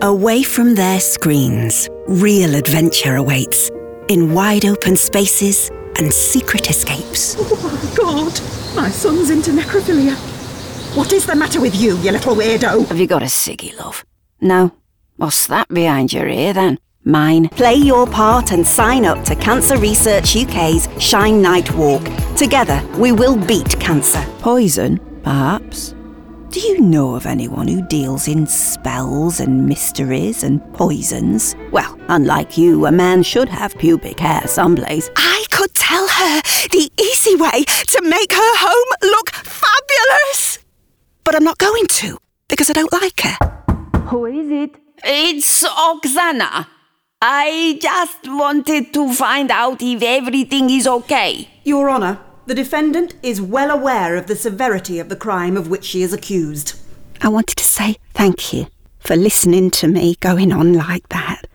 Away from their screens, real adventure awaits in wide-open spaces and secret escapes. Oh, my God. My son's into necrophilia. What is the matter with you, you little weirdo? Have you got a ciggy, love? No? What's that behind your ear, then? Mine. Play your part and sign up to Cancer Research UK's Shine Night Walk. Together, we will beat cancer. Poison, perhaps? Do you know of anyone who deals in spells and mysteries and poisons? Well, unlike you, a man should have pubic hair someplace. I could tell her the easy way to make her home look fabulous. But I'm not going to, because I don't like her. Who is it? It's Oksana. I just wanted to find out if everything is okay. Your Honour, the defendant is well aware of the severity of the crime of which she is accused. I wanted to say thank you for listening to me going on like that.